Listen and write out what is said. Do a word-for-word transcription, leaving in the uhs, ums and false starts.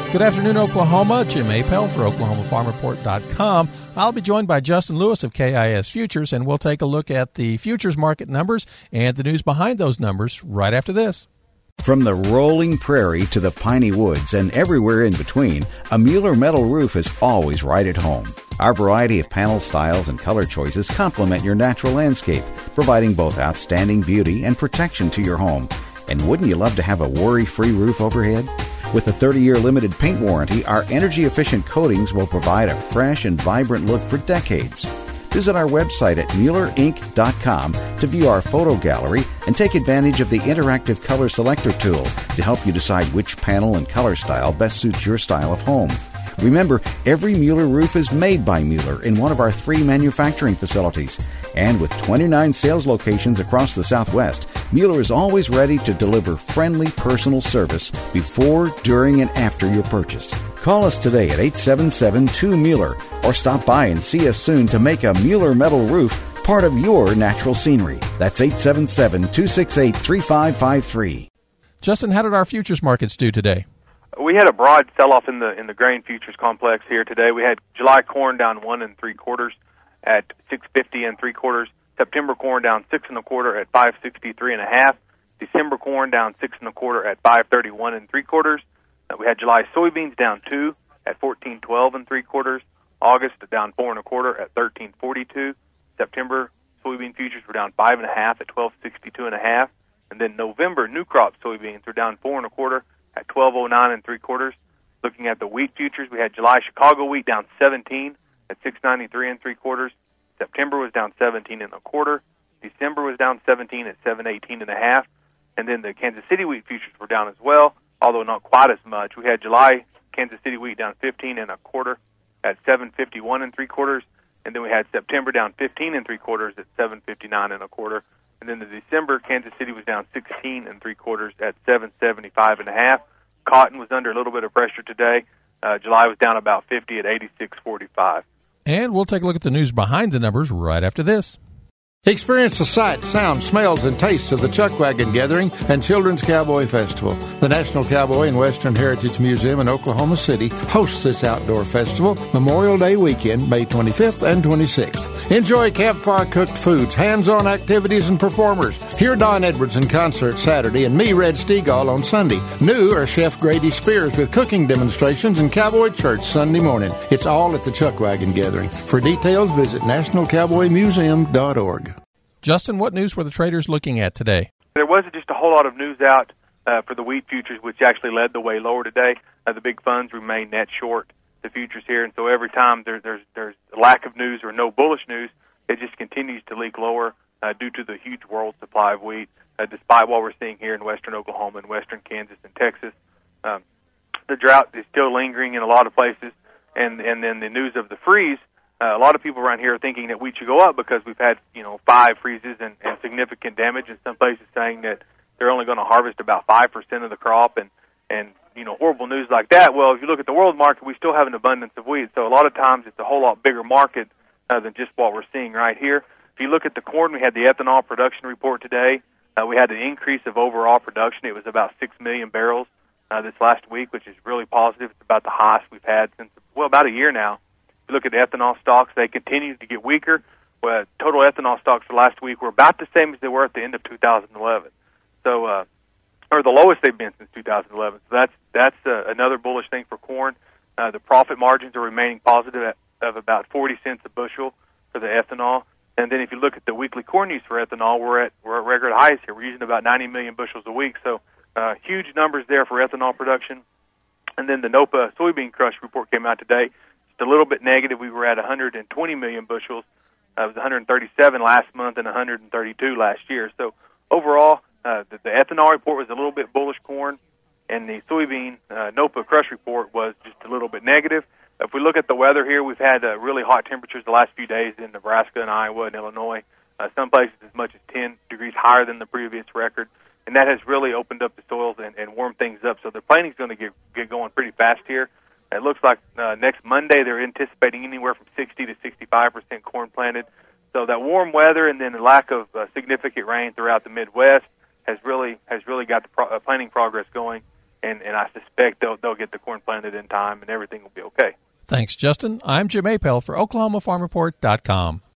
Good afternoon, Oklahoma. Jim Apel for Oklahoma Farm Report dot com. I'll be joined by Justin Lewis of K I S Futures, and we'll take a look at the futures market numbers and the news behind those numbers right after this. From the rolling prairie to the piney woods and everywhere in between, a Mueller metal roof is always right at home. Our variety of panel styles and color choices complement your natural landscape, providing both outstanding beauty and protection to your home. And wouldn't you love to have a worry-free roof overhead? With a thirty-year limited paint warranty, our energy-efficient coatings will provide a fresh and vibrant look for decades. Visit our website at Mueller Inc dot com to view our photo gallery and take advantage of the interactive color selector tool to help you decide which panel and color style best suits your style of home. Remember, every Mueller roof is made by Mueller in one of our three manufacturing facilities. And with twenty-nine sales locations across the Southwest, Mueller is always ready to deliver friendly personal service before, during, and after your purchase. Call us today at eight seven seven, two, Mueller or stop by and see us soon to make a Mueller metal roof part of your natural scenery. That's eight seven seven, two six eight, three five five three. Justin, how did our futures markets do today? We had a broad sell-off in the in the grain futures complex here today. We had July corn down one and three quarters at six fifty and three quarters. September corn down six and a quarter at five sixty three and a half. December corn down six and a quarter at five thirty one and three quarters. Uh, we had July soybeans down two at fourteen twelve and three quarters. August down four and a quarter at thirteen forty two. September soybean futures were down five and a half at twelve sixty two and a half. And then November new crop soybeans were down four and a quarter at twelve oh nine and three quarters. Looking at the wheat futures, we had July Chicago wheat down seventeen at six ninety-three and three quarters. September was down seventeen and a quarter. December was down seventeen at seven eighteen and a half. And then the Kansas City wheat futures were down as well, although not quite as much. We had July Kansas City wheat down fifteen and a quarter at seven fifty-one and three quarters. And then we had September down fifteen and three quarters at seven fifty-nine and a quarter. And then the December, Kansas City was down sixteen and three quarters at seven seventy-five and a half. Cotton was under a little bit of pressure today. Uh, July was down about fifty at eighty-six forty-five. And we'll take a look at the news behind the numbers right after this. Experience the sights, sounds, smells, and tastes of the Chuck Wagon Gathering and Children's Cowboy Festival. The National Cowboy and Western Heritage Museum in Oklahoma City hosts this outdoor festival Memorial Day weekend, May twenty-fifth and twenty-sixth. Enjoy campfire-cooked foods, hands-on activities, and performers. Hear Don Edwards in concert Saturday and me, Red Stegall, on Sunday. New are Chef Grady Spears with cooking demonstrations and Cowboy Church Sunday morning. It's all at the Chuck Wagon Gathering. For details, visit national cowboy museum dot org. Justin, what news were the traders looking at today? There wasn't just a whole lot of news out uh, for the wheat futures, which actually led the way lower today. Uh, the big funds remain net short the futures here, and so every time there, there's there's a lack of news or no bullish news, it just continues to leak lower uh, due to the huge world supply of wheat, uh, despite what we're seeing here in western Oklahoma and western Kansas and Texas. Um, the drought is still lingering in a lot of places, and, and then the news of the freeze. Uh, a lot of people around here are thinking that wheat should go up because we've had, you know, five freezes and, and significant damage. In some places saying that they're only going to harvest about five percent of the crop and, and, you know, horrible news like that. Well, if you look at the world market, we still have an abundance of wheat. So a lot of times it's a whole lot bigger market uh, than just what we're seeing right here. If you look at the corn, we had the ethanol production report today. Uh, we had an increase of overall production. It was about six million barrels uh, this last week, which is really positive. It's about the highest we've had since, well, about a year now. Look at the ethanol stocks, they continue to get weaker. Well, total ethanol stocks for last week were about the same as they were at the end of two thousand eleven. So, uh, or the lowest they've been since two thousand eleven. So that's that's uh, another bullish thing for corn. Uh, the profit margins are remaining positive at of about forty cents a bushel for the ethanol. And then if you look at the weekly corn use for ethanol, we're at we're at record highs here. We're using about ninety million bushels a week. So uh, huge numbers there for ethanol production. And then the NOPA soybean crush report came out today. A little bit negative. We were at one hundred twenty million bushels. Uh, it was one hundred thirty-seven last month and one hundred thirty-two last year. So overall, uh, the, the ethanol report was a little bit bullish corn, and the soybean uh, NOPA crush report was just a little bit negative. If we look at the weather here, we've had uh, really hot temperatures the last few days in Nebraska and Iowa and Illinois. Uh, some places as much as ten degrees higher than the previous record, and that has really opened up the soils and, and warmed things up. So the plantings going to get get going pretty fast here. It looks like uh, next Monday they're anticipating anywhere from sixty to sixty-five percent corn planted. So that warm weather and then the lack of uh, significant rain throughout the Midwest has really has really got the pro- uh, planting progress going. and, and I suspect they'll they'll get the corn planted in time, and everything will be okay. Thanks, Justin. I'm Jim Appel for Oklahoma Farm Report dot com.